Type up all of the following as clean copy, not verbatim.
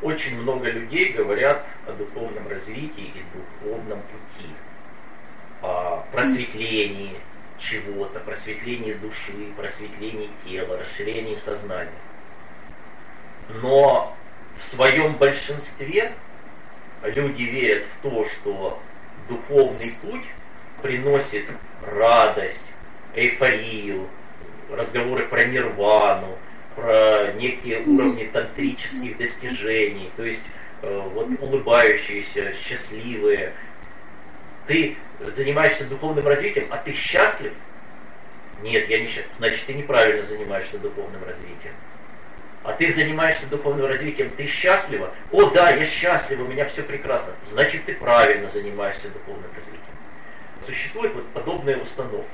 очень много людей говорят о духовном развитии и духовном пути, о просветлении чего-то, просветлении души, просветлении тела, расширении сознания. Но в своем большинстве люди верят в то, что духовный путь приносит радость, эйфорию, разговоры про нирвану, про некие уровни тантрических достижений, то есть вот улыбающиеся, счастливые. Ты занимаешься духовным развитием, а ты счастлив? Нет, я не счастлив. Значит, ты неправильно занимаешься духовным развитием. А ты занимаешься духовным развитием, ты счастлива? О, да, я счастлива, у меня все прекрасно. Значит, ты правильно занимаешься духовным развитием. Существуют вот подобные установки.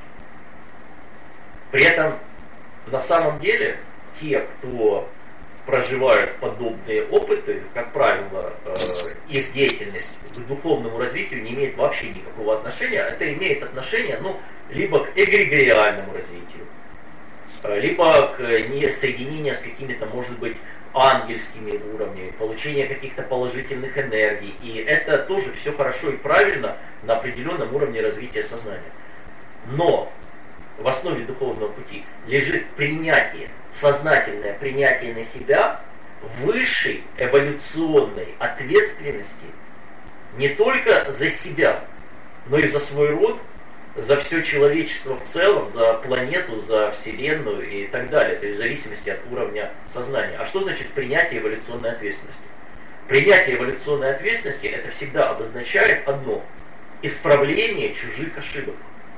При этом, на самом деле, те, кто проживают подобные опыты, как правило, их деятельность к духовному развитию не имеет вообще никакого отношения. Это имеет отношение, либо к эгрегориальному развитию, либо к соединению с какими-то, может быть, ангельскими уровнями, получение каких-то положительных энергий. И это тоже все хорошо и правильно на определенном уровне развития сознания. Но в основе духовного пути лежит принятие, сознательное принятие на себя высшей эволюционной ответственности не только за себя, но и за свой род, за все человечество в целом, за планету, за Вселенную и так далее, то есть в зависимости от уровня сознания. А что значит принятие эволюционной ответственности? Принятие эволюционной ответственности это всегда обозначает одно – исправление чужих ошибок.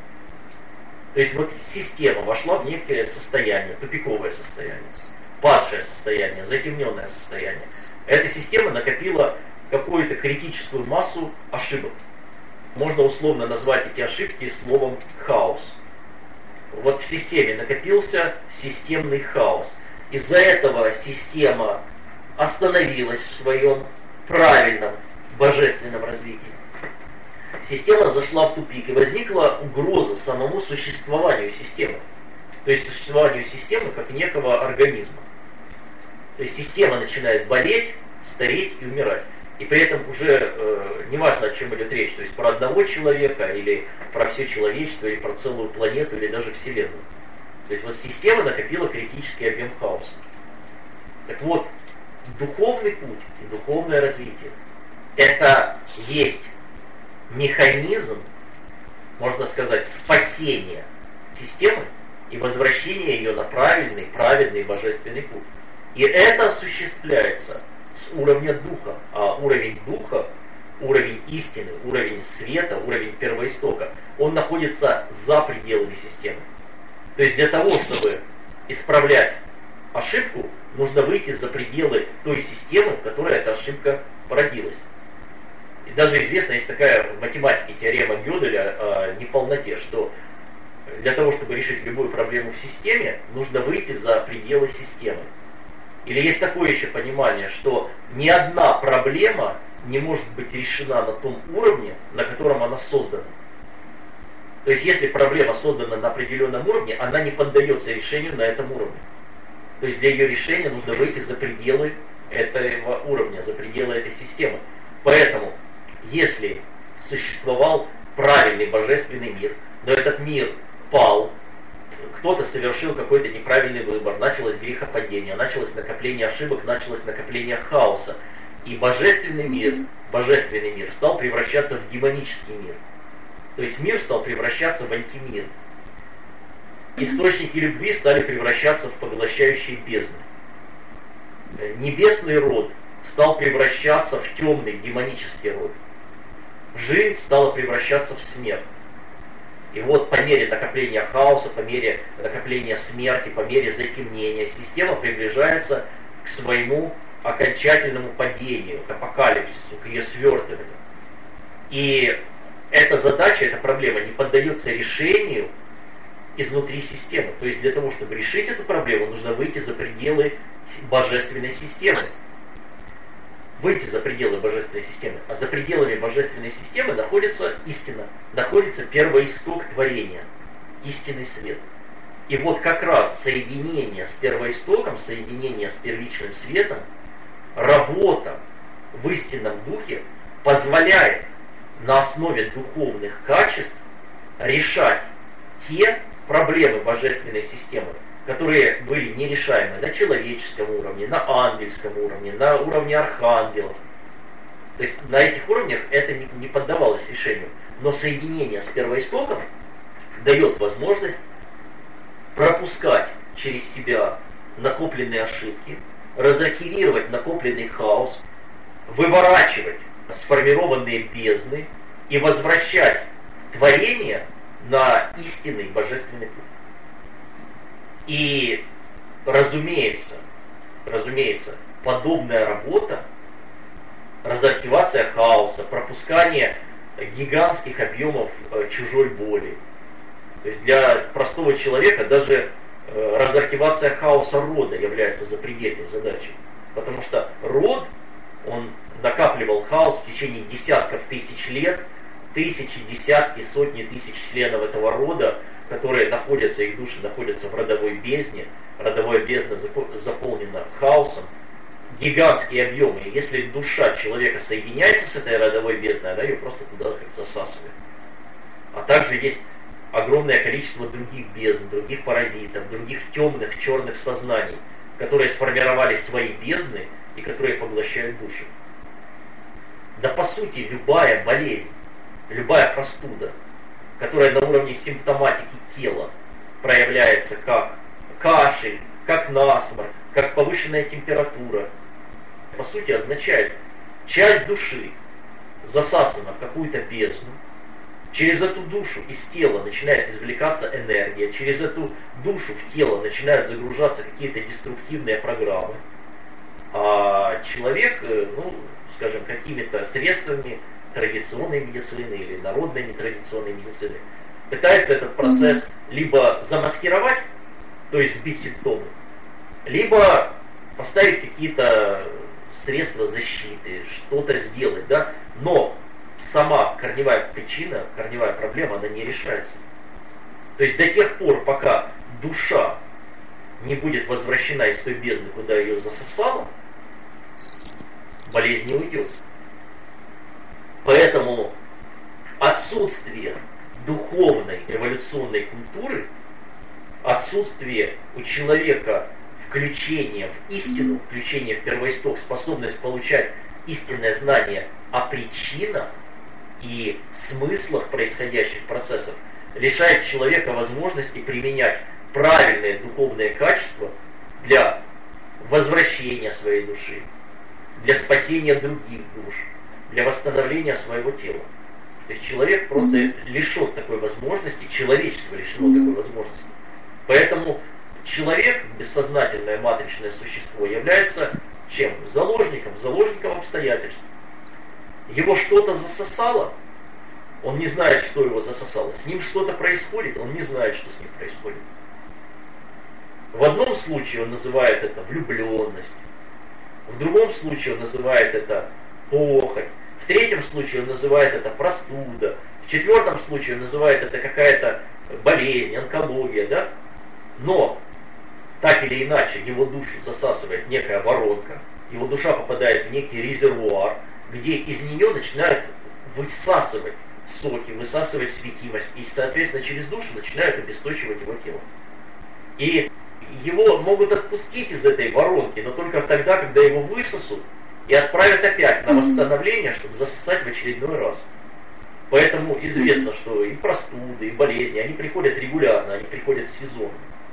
То есть вот система вошла в некое состояние, тупиковое состояние, падшее состояние, затемненное состояние. Эта система накопила какую-то критическую массу ошибок. Можно условно назвать эти ошибки словом хаос. Вот в системе накопился системный хаос. Из-за этого система остановилась в своем правильном божественном развитии. Система зашла в тупик, и возникла угроза самому существованию системы. То есть существованию системы как некого организма. То есть система начинает болеть, стареть и умирать. И при этом уже неважно, о чем идет речь, то есть про одного человека, или про все человечество, или про целую планету, или даже Вселенную. То есть вот система накопила критический объем хаоса. Так вот, духовный путь и духовное развитие – это есть механизм, можно сказать, спасения системы и возвращения ее на правильный, праведный, божественный путь. И это осуществляется с уровня духа. А уровень духа, уровень истины, уровень света, уровень первоистока, он находится за пределами системы. То есть для того, чтобы исправлять ошибку, нужно выйти за пределы той системы, в которой эта ошибка породилась. И даже известна, есть такая в математике теорема Гёделя о неполноте, что для того, чтобы решить любую проблему в системе, нужно выйти за пределы системы. Или есть такое еще понимание, что ни одна проблема не может быть решена на том уровне, на котором она создана. То есть если проблема создана на определенном уровне, она не поддается решению на этом уровне. То есть для ее решения нужно выйти за пределы этого уровня, за пределы этой системы. Поэтому, если существовал правильный божественный мир, но этот мир пал, кто-то совершил какой-то неправильный выбор, началось грехопадение, началось накопление ошибок, началось накопление хаоса. И божественный мир стал превращаться в демонический мир. То есть мир стал превращаться в антимир. Источники любви стали превращаться в поглощающие бездны. Небесный род стал превращаться в темный демонический род. Жизнь стала превращаться в смерть. И вот по мере накопления хаоса, по мере накопления смерти, по мере затемнения, система приближается к своему окончательному падению, к апокалипсису, к ее свертыванию. И эта задача, эта проблема не поддается решению изнутри системы. То есть для того, чтобы решить эту проблему, нужно выйти за пределы божественной системы. Выйти за пределы божественной системы. А за пределами божественной системы находится истина, находится первоисток творения, истинный свет. И вот как раз соединение с первоистоком, соединение с первичным светом, работа в истинном духе позволяет на основе духовных качеств решать те проблемы божественной системы, которые были нерешаемы на человеческом уровне, на ангельском уровне, на уровне архангелов. То есть на этих уровнях это не поддавалось решению. Но соединение с первоистоком дает возможность пропускать через себя накопленные ошибки, разархивировать накопленный хаос, выворачивать сформированные бездны и возвращать творение на истинный божественный путь. И, разумеется, подобная работа, разархивация хаоса, пропускание гигантских объемов чужой боли. То есть для простого человека даже разархивация хаоса рода является запредельной задачей. Потому что род, он накапливал хаос в течение десятков тысяч лет, тысячи, десятки, сотни тысяч членов этого рода, которые находятся, их души находятся в родовой бездне. Родовая бездна заполнена хаосом, гигантские объемы. И если душа человека соединяется с этой родовой бездной, она ее просто туда как засасывает. А также есть огромное количество других бездн, других паразитов, других темных, черных сознаний, которые сформировали свои бездны и которые поглощают души. Да по сути любая болезнь, любая простуда, которая на уровне симптоматики тела проявляется как кашель, как насморк, как повышенная температура, по сути означает, часть души засасана в какую-то бездну, через эту душу из тела начинает извлекаться энергия, через эту душу в тело начинают загружаться какие-то деструктивные программы, а человек, скажем, какими-то средствами традиционной медицины или народной нетрадиционной медицины пытается этот процесс либо замаскировать, то есть сбить симптомы, либо поставить какие-то средства защиты, что-то сделать, да, но сама корневая причина, корневая проблема, она не решается. То есть до тех пор, пока душа не будет возвращена из той бездны, куда ее засосало, болезнь не уйдет. Поэтому отсутствие духовной эволюционной культуры, отсутствие у человека включения в истину, включения в первоисток, способность получать истинное знание о причинах и смыслах происходящих процессов, лишает человека возможности применять правильные духовные качества для возвращения своей души, для спасения других душ, для восстановления своего тела. То есть человек просто лишен такой возможности, человечество лишено такой возможности. Поэтому человек, бессознательное матричное существо, является чем? Заложником обстоятельств. Его что-то засосало, он не знает, что его засосало. С ним что-то происходит, он не знает, что с ним происходит. В одном случае он называет это влюбленность, в другом случае он называет это похоть, в третьем случае он называет это простуда, в четвертом случае он называет это какая-то болезнь, онкология, да? Но так или иначе его душу засасывает некая воронка, его душа попадает в некий резервуар, где из нее начинают высасывать соки, высасывать светимость, и, соответственно, через душу начинают обесточивать его тело. И его могут отпустить из этой воронки, но только тогда, когда его высосут и отправят опять на восстановление, чтобы засосать в очередной раз. Поэтому известно, что и простуды, и болезни, они приходят регулярно, они приходят сезонно.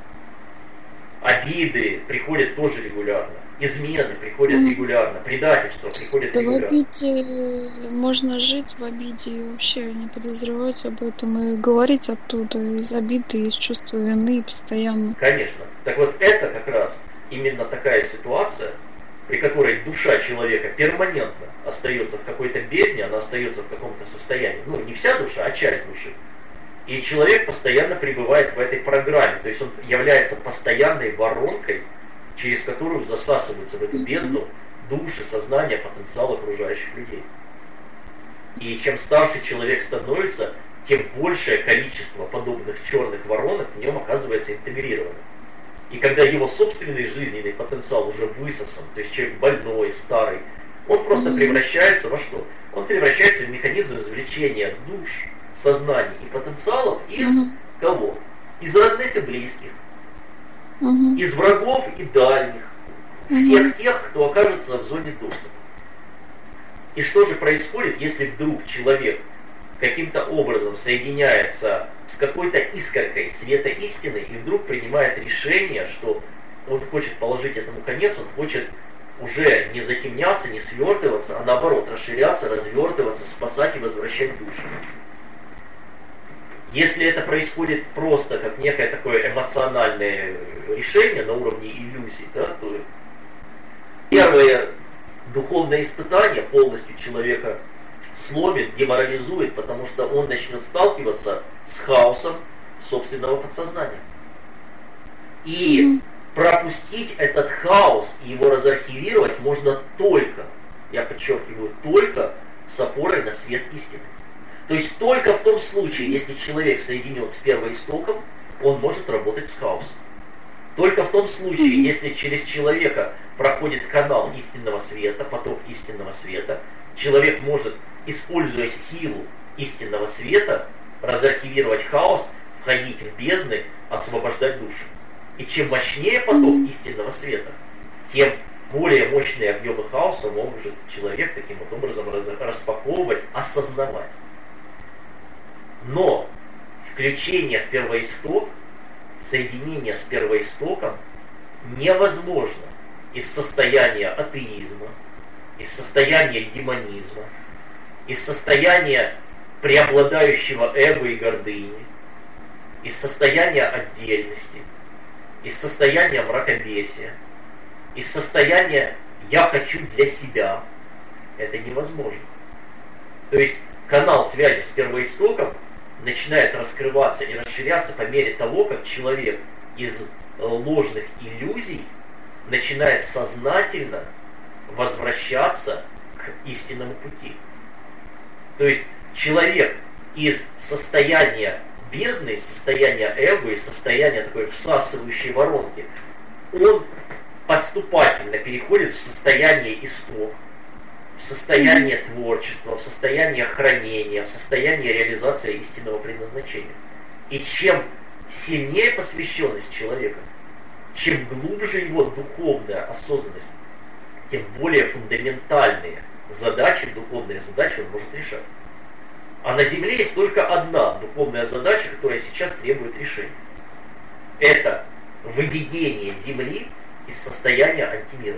Обиды приходят тоже регулярно. Измены приходят регулярно. Предательство приходит регулярно. В обиде можно жить в обиде и вообще не подозревать об этом и говорить оттуда из обиды, из чувства вины постоянно. Конечно. Так вот это как раз именно такая ситуация, при которой душа человека перманентно остается в какой-то бездне, она остается в каком-то состоянии. Не вся душа, а часть души. И человек постоянно пребывает в этой программе, то есть он является постоянной воронкой, через которую засасываются в эту бездну души, сознание, потенциал окружающих людей. И чем старше человек становится, тем большее количество подобных черных воронок в нем оказывается интегрировано. И когда его собственный жизненный потенциал уже высосан, то есть человек больной, старый, он просто превращается во что? Он превращается в механизм извлечения душ, сознаний и потенциалов из кого? Из родных и близких, из врагов и дальних, всех тех, кто окажется в зоне доступа. И что же происходит, если вдруг человек каким-то образом соединяется с какой-то искоркой света истины и вдруг принимает решение, что он хочет положить этому конец, он хочет уже не затемняться, не свертываться, а наоборот расширяться, развертываться, спасать и возвращать души. Если это происходит просто как некое такое эмоциональное решение на уровне иллюзий, да, то первое духовное испытание полностью человека сломит, деморализует, потому что он начнет сталкиваться с хаосом собственного подсознания. И пропустить этот хаос и его разархивировать можно только, я подчеркиваю, только с опорой на свет истины. То есть только в том случае, если человек соединен с первоистоком, он может работать с хаосом. Только в том случае, если через человека проходит канал истинного света, поток истинного света, человек может, используя силу истинного света, разархивировать хаос, входить в бездны, освобождать души. И чем мощнее поток истинного света, тем более мощные объемы хаоса может человек таким вот образом распаковывать, осознавать. Но включение в первоисток, соединение с первоистоком невозможно из состояния атеизма, из состояния демонизма, из состояния преобладающего эго и гордыни, из состояния отдельности, из состояния мракобесия, из состояния «я хочу для себя». Это невозможно. То есть канал связи с первоистоком начинает раскрываться и расширяться по мере того, как человек из ложных иллюзий начинает сознательно возвращаться к истинному пути. То есть человек из состояния бездны, из состояния эго, из состояния такой всасывающей воронки, он поступательно переходит в состояние исток, в состояние творчества, в состояние хранения, в состояние реализации истинного предназначения. И чем сильнее посвященность человека, чем глубже его духовная осознанность, тем более фундаментальные задачи, духовные задачи он может решать. А на Земле есть только одна духовная задача, которая сейчас требует решения. Это выведение Земли из состояния антимира.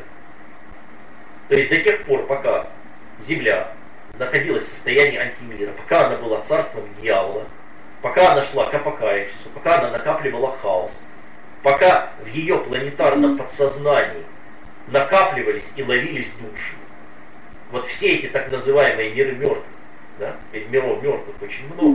То есть до тех пор, пока Земля находилась в состоянии антимира, пока она была царством дьявола, пока она шла к апокалипсису, пока она накапливала хаос, пока в ее планетарном подсознании накапливались и ловились души, вот все эти так называемые миры мертвых, да? Ведь миров мертвых очень много.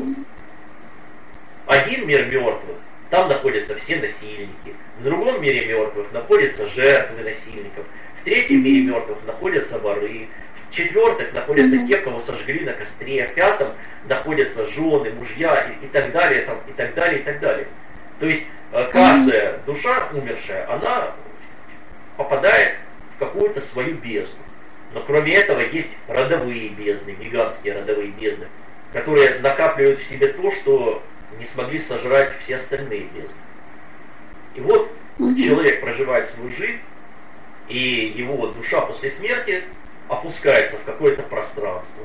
Один мир мертвых, там находятся все насильники. В другом мире мертвых находятся жертвы насильников. В третьем мире мертвых находятся воры. В четвертых находятся те, кого сожгли на костре. В пятом находятся жены, мужья и так далее, там, и так далее, и так далее. То есть каждая душа умершая, она попадает в какую-то свою бездну. Но кроме этого есть родовые бездны, гигантские родовые бездны, которые накапливают в себе то, что не смогли сожрать все остальные бездны. И вот человек проживает свою жизнь, и его душа после смерти опускается в какое-то пространство.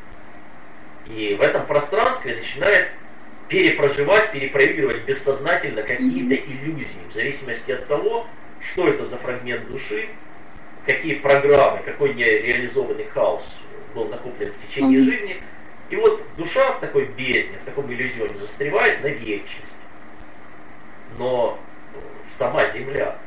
И в этом пространстве начинает перепроживать, перепроигрывать бессознательно какие-то иллюзии, в зависимости от того, что это за фрагмент души, какие программы, какой нереализованный хаос был накоплен в течение жизни. И вот душа в такой бездне, в таком иллюзионе застревает на вечность. Но сама Земля,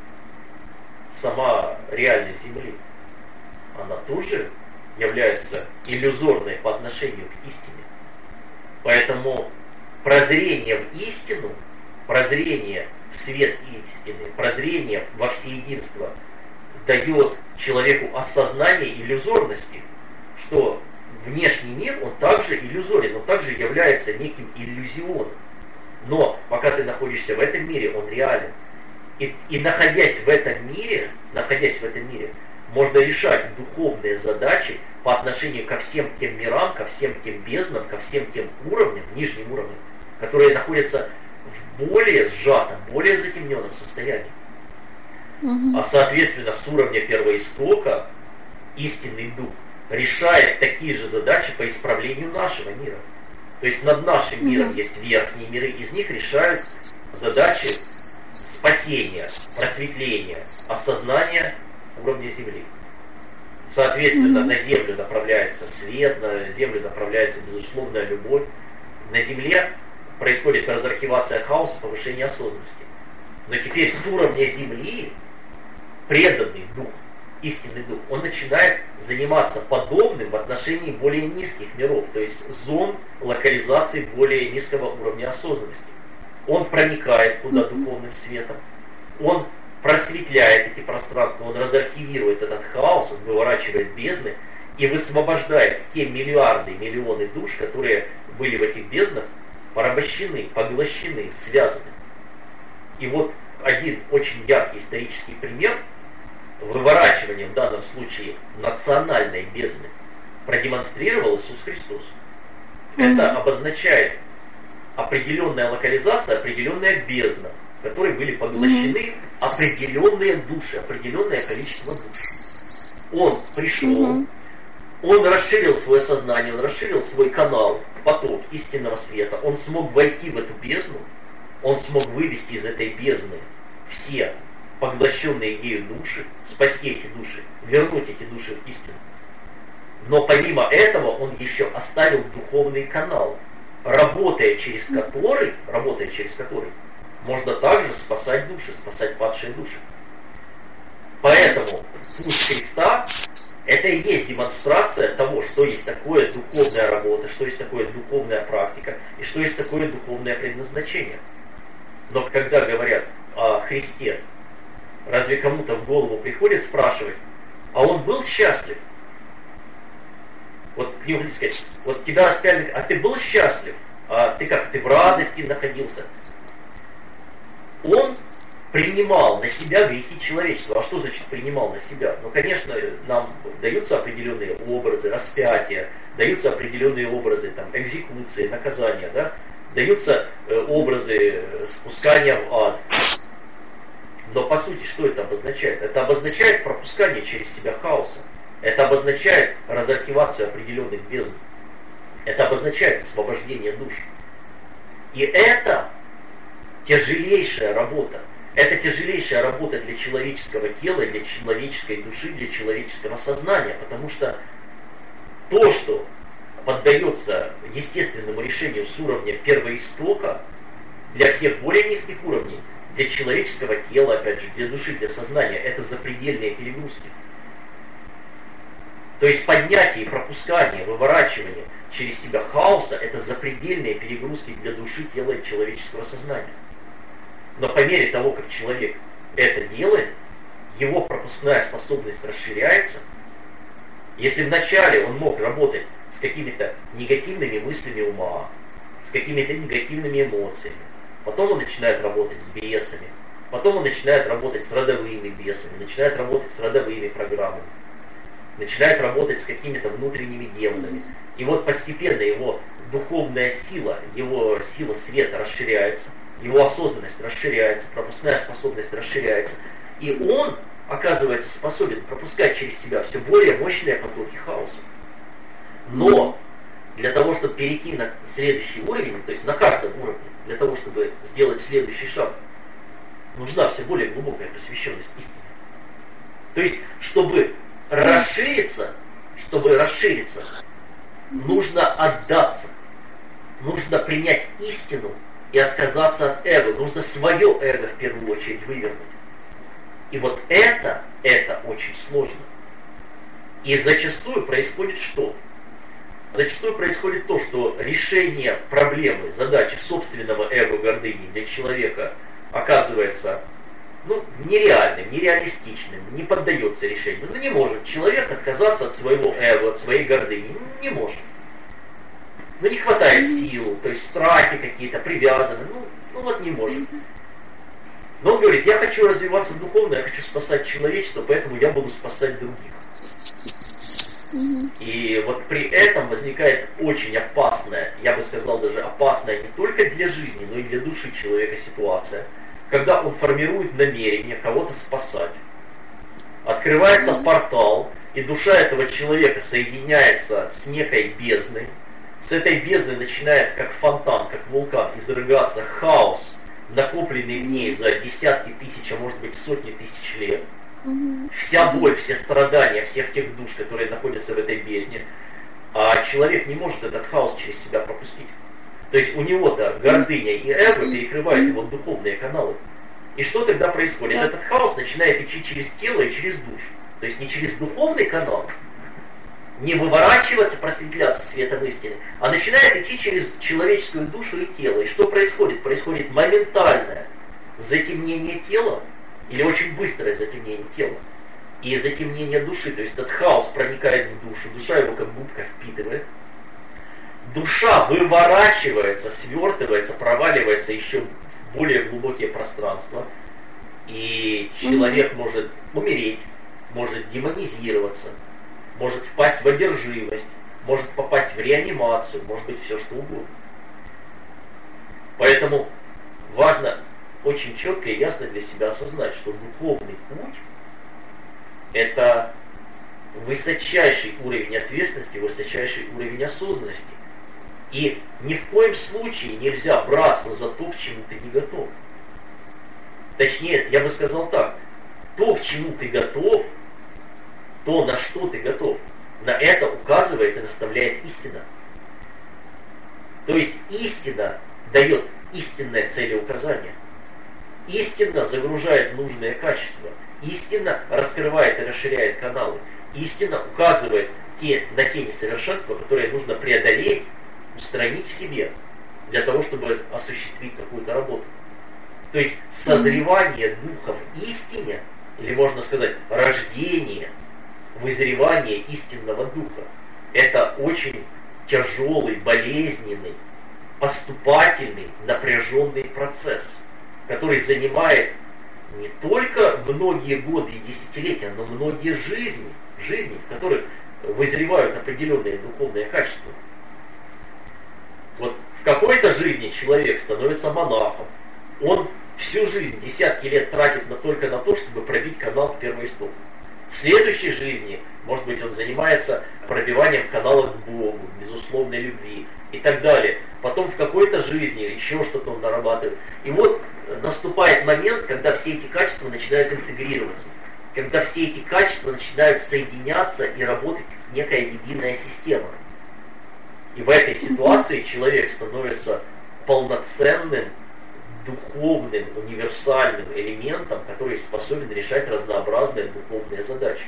сама реальность Земли, она тоже является иллюзорной по отношению к истине. Поэтому прозрение в истину, прозрение в свет истины, прозрение во всеединство дает человеку осознание иллюзорности, что внешний мир, он также иллюзорен, он также является неким иллюзионом. Но пока ты находишься в этом мире, он реален. И находясь в этом мире, можно решать духовные задачи по отношению ко всем тем мирам, ко всем тем безднам, ко всем тем уровням, нижним уровням, которые находятся в более сжатом, более затемненном состоянии. А соответственно, с уровня первоистока истинный дух решает такие же задачи по исправлению нашего мира. То есть над нашим миром есть верхние миры, из них решают задачи спасения, просветления, осознания уровня Земли. Соответственно, на Землю направляется свет, на Землю направляется безусловная любовь. На Земле происходит разархивация хаоса, повышение осознанности. Но теперь с уровня Земли преданный дух, истинный дух, он начинает заниматься подобным в отношении более низких миров, то есть зон локализации более низкого уровня осознанности. Он проникает туда духовным светом, он просветляет эти пространства, он разархивирует этот хаос, он выворачивает бездны и высвобождает те миллиарды, миллионы душ, которые были в этих безднах порабощены, поглощены, связаны. И вот один очень яркий исторический пример выворачивания в данном случае национальной бездны продемонстрировал Иисус Христос. Это обозначает определенная локализация, определенная бездна, в которой были поглощены определенные души, определенное количество душ. Он пришел, он расширил свое сознание, он расширил свой канал, поток истинного света, он смог войти в эту бездну, он смог вывести из этой бездны все поглощенные ею души, спасти эти души, вернуть эти души в истину. Но помимо этого он еще оставил духовный канал, работая через который можно также спасать души, спасать падшие души. Поэтому путь Христа — это и есть демонстрация того, что есть такое духовная работа, что есть такое духовная практика и что есть такое духовное предназначение. Но когда говорят о Христе, разве кому-то в голову приходит спрашивать, а он был счастлив? Вот к нему сказать, вот тебя распяли, а ты был счастлив? А ты как, ты в радости находился? Он принимал на себя грехи человечества. А что значит принимал на себя? Ну, конечно, нам даются определенные образы, распятия, даются определенные образы, там, экзекуции, наказания, да? Даются образы спускания в ад. Но по сути, что это обозначает? Это обозначает пропускание через себя хаоса. Это обозначает разархивацию определенных бездн. Это обозначает освобождение душ. И это тяжелейшая работа. Это тяжелейшая работа для человеческого тела, для человеческой души, для человеческого сознания. Потому что то, что поддается естественному решению с уровня первоистока, для всех более низких уровней, для человеческого тела, опять же, для души, для сознания, это запредельные перегрузки. То есть поднятие и пропускание, выворачивание через себя хаоса — это запредельные перегрузки для души, тела и человеческого сознания. Но по мере того, как человек это делает, его пропускная способность расширяется. Если вначале он мог работать с какими-то негативными мыслями ума, с какими-то негативными эмоциями, потом он начинает работать с бесами, потом он начинает работать с родовыми бесами, начинает работать с родовыми программами, начинает работать с какими-то внутренними демонами. И вот постепенно его духовная сила, его сила света расширяется, его осознанность расширяется, пропускная способность расширяется. И он оказывается способен пропускать через себя все более мощные потоки хаоса. Но для того, чтобы перейти на следующий уровень, то есть на каждом уровне, для того, чтобы сделать следующий шаг, нужна все более глубокая посвященность истине. То есть, чтобы расшириться, нужно отдаться, нужно принять истину и отказаться от эго, нужно свое эго в первую очередь вывернуть. И вот это очень сложно. И зачастую происходит что? Зачастую происходит то, что решение проблемы, задачи собственного эго-гордыни для человека оказывается нереальным, нереалистичным, не поддается решению. Не может человек отказаться от своего эго, от своей гордыни. Не может. Не хватает сил, то есть страхи какие-то привязаны. Не может. Но он говорит, я хочу развиваться духовно, я хочу спасать человечество, поэтому я буду спасать других. И вот при этом возникает очень опасная, я бы сказал даже опасная не только для жизни, но и для души человека ситуация, когда он формирует намерение кого-то спасать. Открывается портал, и душа этого человека соединяется с некой бездной. С этой бездны начинает как фонтан, как вулкан изрыгаться хаос, накопленный в ней за десятки тысяч, а может быть сотни тысяч лет. Вся боль, все страдания всех тех душ, которые находятся в этой бездне, а человек не может этот хаос через себя пропустить. То есть у него-то гордыня и эго перекрывают его духовные каналы. И что тогда происходит? Этот хаос начинает идти через тело и через душу. То есть не через духовный канал, не выворачиваться, просветляться светом истины, а начинает идти через человеческую душу и тело. И что происходит? Происходит моментальное затемнение тела, или очень быстрое затемнение тела, и затемнение души. То есть этот хаос проникает в душу, душа его как губка впитывает. Душа выворачивается, свертывается, проваливается еще в более глубокие пространства. И человек может умереть, может демонизироваться, может впасть в одержимость, может попасть в реанимацию, может быть все что угодно. Поэтому важно очень четко и ясно для себя осознать, что духовный путь – это высочайший уровень ответственности, высочайший уровень осознанности. И ни в коем случае нельзя браться за то, к чему ты не готов. Точнее, я бы сказал так, то, к чему ты готов, то, на что ты готов, на это указывает и наставляет истина. То есть истина дает истинное целеуказание. Истина загружает нужные качества. Истина раскрывает и расширяет каналы. Истина указывает на те несовершенства, которые нужно преодолеть, устранить в себе, для того, чтобы осуществить какую-то работу. То есть созревание духа в истине, или можно сказать, рождение, вызревание истинного духа, это очень тяжелый, болезненный, поступательный, напряженный процесс, который занимает не только многие годы и десятилетия, но многие жизни, в которых вызревают определенные духовные качества. Вот в какой-то жизни человек становится монахом, он всю жизнь, десятки лет тратит только на то, чтобы пробить канал к первоистоку. В следующей жизни, может быть, он занимается пробиванием канала к Богу, безусловной любви и так далее. Потом в какой-то жизни еще что-то он нарабатывает. И вот наступает момент, когда все эти качества начинают интегрироваться, когда все эти качества начинают соединяться и работать как некая единая система. И в этой ситуации человек становится полноценным, духовным, универсальным элементом, который способен решать разнообразные духовные задачи.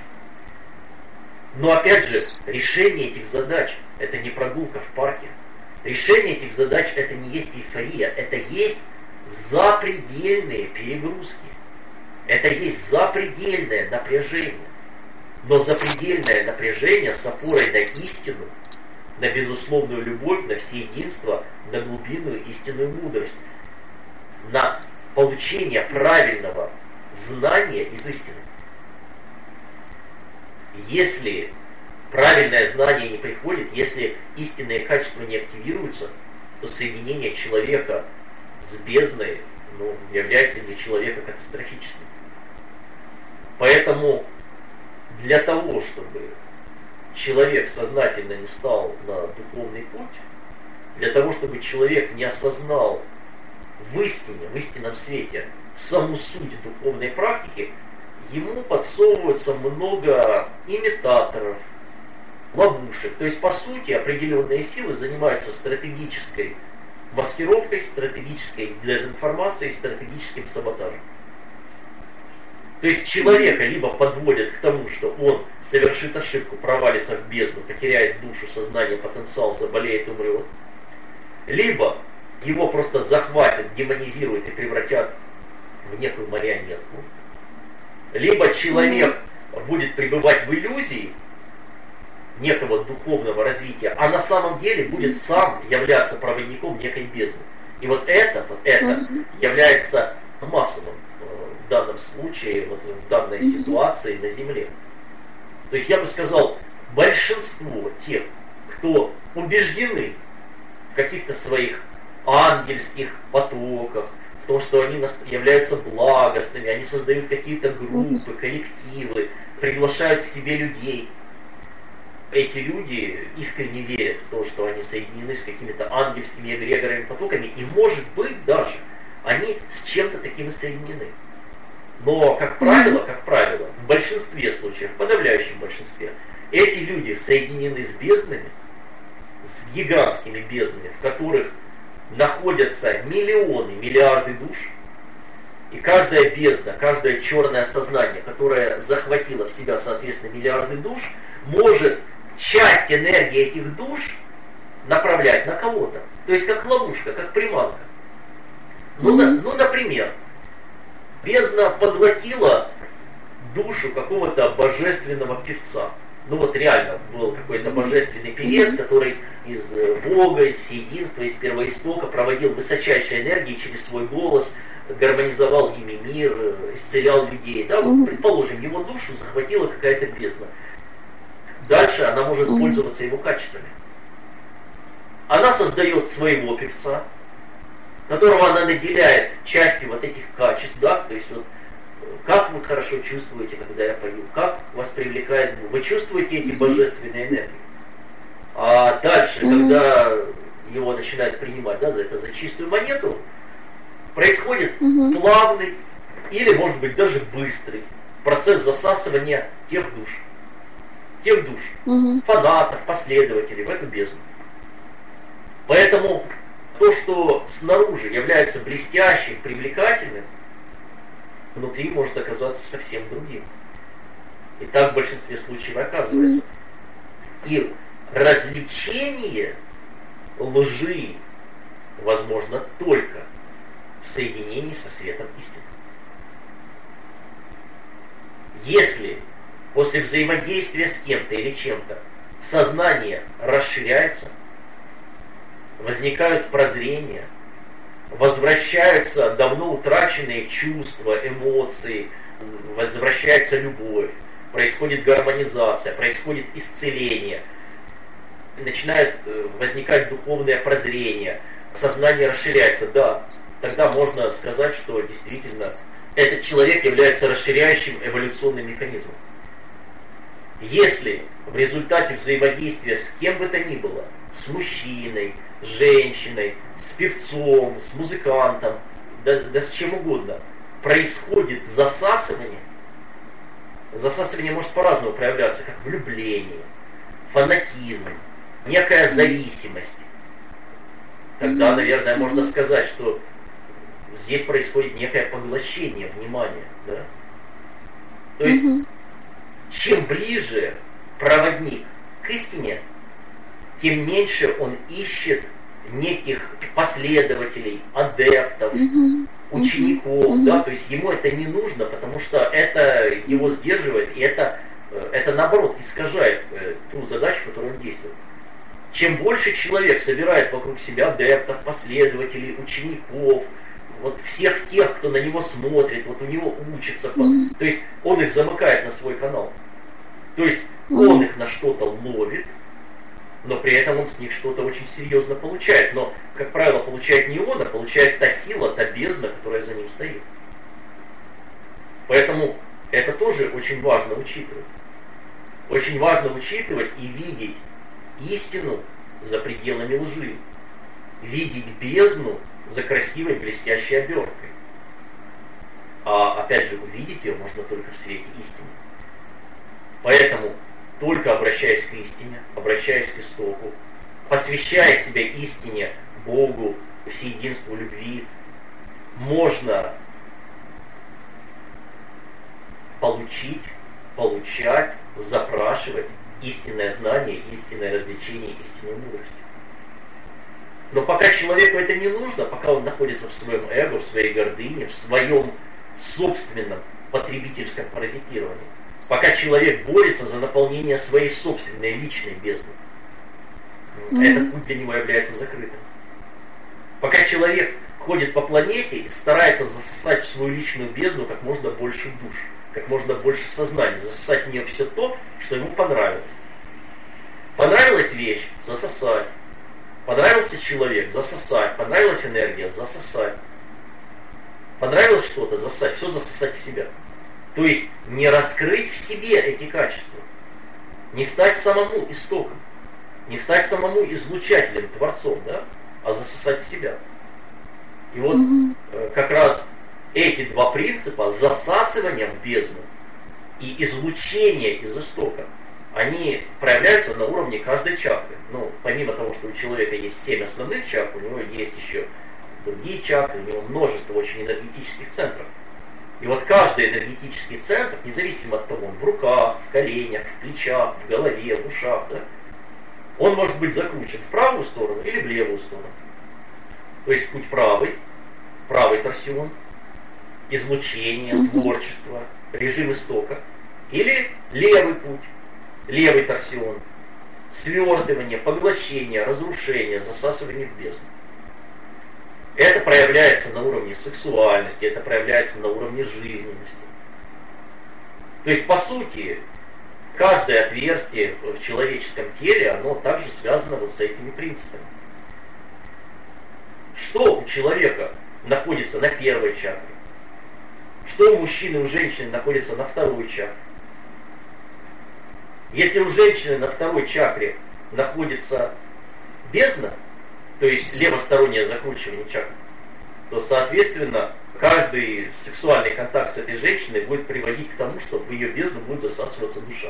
Но опять же, решение этих задач – это не прогулка в парке. Решение этих задач – это не есть эйфория, это есть запредельные перегрузки. Это есть запредельное напряжение. Но запредельное напряжение с опорой на истину, на безусловную любовь, на всеединство, на глубинную истинную мудрость, на получение правильного знания из истины. Если правильное знание не приходит, если истинные качества не активируются, то соединение человека с бездной является для человека катастрофическим. Поэтому для того, чтобы человек сознательно не стал на духовный путь, для того, чтобы человек не осознал в истине, в истинном свете саму суть духовной практики, ему подсовывается много имитаторов, ловушек. То есть, по сути, определенные силы занимаются стратегической маскировкой, стратегической дезинформацией, стратегическим саботажем. То есть человека либо подводят к тому, что он совершит ошибку, провалится в бездну, потеряет душу, сознание, потенциал, заболеет, умрет. Либо его просто захватят, демонизируют и превратят в некую марионетку. Либо человек будет пребывать в иллюзии некого духовного развития, а на самом деле будет сам являться проводником некой бездны. И вот это является массовым в данном случае, вот в данной ситуации на Земле. То есть я бы сказал, большинство тех, кто убеждены в каких-то своих ангельских потоках, в том, что они являются благостными, они создают какие-то группы, коллективы, приглашают к себе людей. Эти люди искренне верят в то, что они соединены с какими-то ангельскими эгрегорами, потоками, и может быть даже они с чем-то таким соединены. Но, как правило, в большинстве случаев, в подавляющем большинстве, эти люди соединены с безднами, с гигантскими безднами, в которых находятся миллионы, миллиарды душ, и каждая бездна, каждое черное сознание, которое захватило в себя, соответственно, миллиарды душ, может часть энергии этих душ направлять на кого-то. То есть как ловушка, как приманка. Например, бездна поглотила душу какого-то божественного певца. Реально был какой-то божественный певец, который из Бога, из всеединства, из первоистока проводил высочайшей энергии через свой голос, гармонизовал ими мир, исцелял людей. Да, предположим, его душу захватила какая-то бездна. Дальше она может пользоваться его качествами. Она создает своего певца, которого она наделяет частью вот этих качеств, да, то есть как вы хорошо чувствуете, когда я пою, как вас привлекает Бог. Вы чувствуете эти божественные энергии. А дальше, когда его начинают принимать, да, за чистую монету, происходит плавный или, может быть, даже быстрый процесс засасывания тех душ, фанатов, последователей в эту бездну. Поэтому то, что снаружи является блестящим, привлекательным, внутри может оказаться совсем другим. И так в большинстве случаев оказывается. И развлечение лжи возможно только в соединении со светом истины. Если после взаимодействия с кем-то или чем-то сознание расширяется, возникают прозрения, возвращаются давно утраченные чувства, эмоции, возвращается любовь, происходит гармонизация, происходит исцеление, начинает возникать духовное прозрение, сознание расширяется, да, тогда можно сказать, что действительно этот человек является расширяющим эволюционным механизмом. Если в результате взаимодействия с кем бы то ни было, с мужчиной, с женщиной, с певцом, с музыкантом, да с чем угодно, происходит засасывание, может по-разному проявляться, как влюбление, фанатизм, некая зависимость, тогда, наверное, можно сказать, что здесь происходит некое поглощение внимания. Да? То есть, чем ближе проводник к истине, тем меньше он ищет неких последователей, адептов, учеников, да, то есть ему это не нужно, потому что это его сдерживает, и это наоборот искажает ту задачу, которую он действует. Чем больше человек собирает вокруг себя адептов, последователей, учеников, вот всех тех, кто на него смотрит, вот у него учится, то есть он их замыкает на свой канал. То есть он их на что-то ловит, но при этом он с них что-то очень серьезно получает. Но, как правило, получает не он, а получает та сила, та бездна, которая за ним стоит. Поэтому это тоже очень важно учитывать. Очень важно учитывать и видеть истину за пределами лжи. Видеть бездну за красивой блестящей оберткой. А опять же, увидеть ее можно только в свете истины. Поэтому только обращаясь к истине, обращаясь к истоку, посвящая себя истине, Богу, всеединству любви, можно получать, запрашивать истинное знание, истинное развлечение, истинную мудрость. Но пока человеку это не нужно, пока он находится в своем эго, в своей гордыне, в своем собственном потребительском паразитировании, пока человек борется за наполнение своей собственной личной бездны, этот путь для него является закрытым. Пока человек ходит по планете и старается засосать в свою личную бездну как можно больше душ, как можно больше сознания, засосать в нее все то, что ему понравилось. Понравилась вещь – засосать. Понравился человек – засосать. Понравилась энергия – засосать. Понравилось что-то – засосать. Все засосать в себя. То есть не раскрыть в себе эти качества. Не стать самому истоком. Не стать самому излучателем, творцом, да? А засосать в себя. И вот как раз эти два принципа, засасывание в бездну и излучение из истока, они проявляются на уровне каждой чакры. Ну, помимо того, что у человека есть 7 основных чакр, у него есть еще другие чакры, у него множество очень энергетических центров. И вот каждый энергетический центр, независимо от того, он в руках, в коленях, в плечах, в голове, в ушах, да, он может быть закручен в правую сторону или в левую сторону. То есть путь правый торсион, излучение, творчество, режим истока. Или левый путь, левый торсион, свертывание, поглощение, разрушение, засасывание в бездну. Это проявляется на уровне сексуальности, это проявляется на уровне жизненности. То есть, по сути, каждое отверстие в человеческом теле, оно также связано вот с этими принципами. Что у человека находится на первой чакре? Что у мужчины и у женщины находится на второй чакре? Если у женщины на второй чакре находится бездна, то есть левостороннее закручивание чакры, то, соответственно, каждый сексуальный контакт с этой женщиной будет приводить к тому, что в ее бездну будет засасываться душа.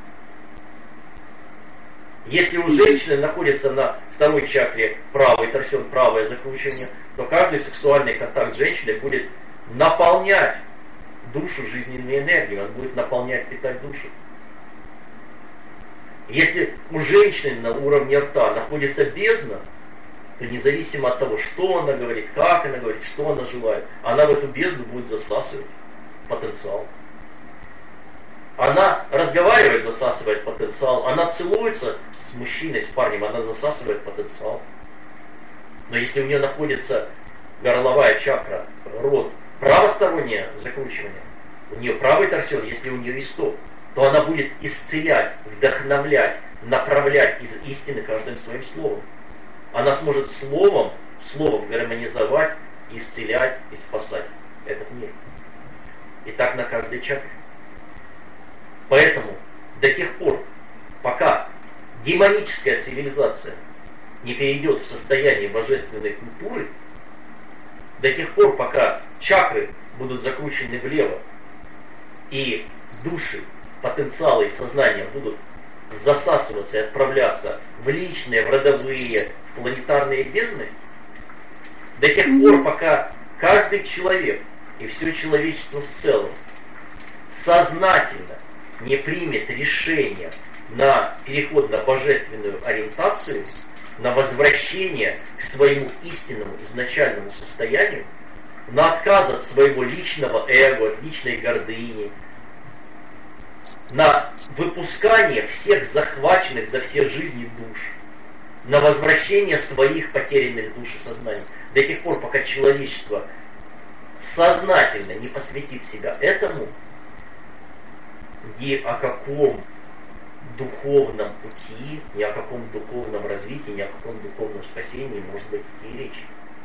Если у женщины находится на второй чакре правый торсион, правое закручивание, то каждый сексуальный контакт с женщиной будет наполнять душу жизненной энергией, он будет наполнять, питать душу. Если у женщины на уровне рта находится бездна, то независимо от того, что она говорит, как она говорит, что она желает, она в эту бездну будет засасывать потенциал. Она разговаривает, засасывает потенциал. Она целуется с мужчиной, с парнем, она засасывает потенциал. Но если у нее находится горловая чакра, рот, правостороннее закручивание, у нее правый торсион, если у нее исток, то она будет исцелять, вдохновлять, направлять из истины каждым своим словом. Она сможет словом гармонизовать, исцелять и спасать этот мир. И так на каждой чакре. Поэтому до тех пор, пока демоническая цивилизация не перейдет в состояние божественной культуры, до тех пор, пока чакры будут закручены влево, и души, потенциалы и сознания будут засасываться и отправляться в личные, в родовые, в планетарные бездны, до тех пор, пока каждый человек и все человечество в целом сознательно не примет решение на переход на божественную ориентацию, на возвращение к своему истинному изначальному состоянию, на отказ от своего личного эго, от личной гордыни, на выпускание всех захваченных за все жизни душ, на возвращение своих потерянных душ и сознаний. До тех пор, пока человечество сознательно не посвятит себя этому, ни о каком духовном пути, ни о каком духовном развитии, ни о каком духовном спасении может быть идти речь.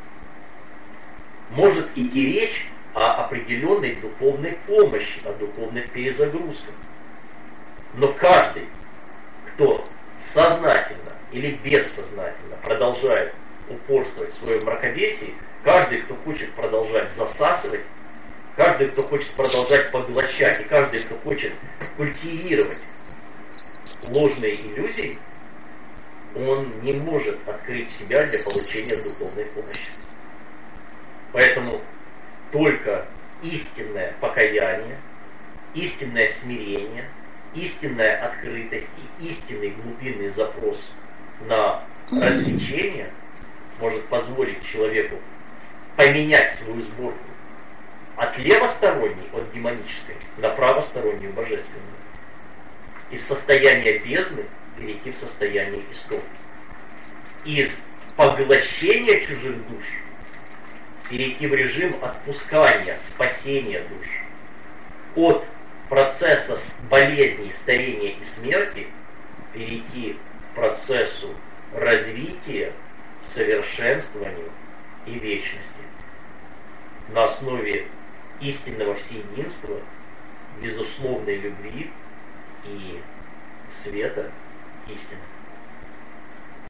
Может идти речь о определенной духовной помощи, о духовных перезагрузках. Но каждый, кто сознательно или бессознательно продолжает упорствовать в своем мракобесии, каждый, кто хочет продолжать засасывать, каждый, кто хочет продолжать поглощать, и каждый, кто хочет культивировать ложные иллюзии, он не может открыть себя для получения духовной помощи. Поэтому только истинное покаяние, истинное смирение, истинная открытость и истинный глубинный запрос на развлечение может позволить человеку поменять свою сборку от левосторонней, от демонической, на правостороннюю, божественную. Из состояния бездны перейти в состояние истока. Из поглощения чужих душ перейти в режим отпускания, спасения душ. От процесса болезни, старения и смерти перейти к процессу развития, совершенствованию и вечности на основе истинного всеединства, безусловной любви и света истины.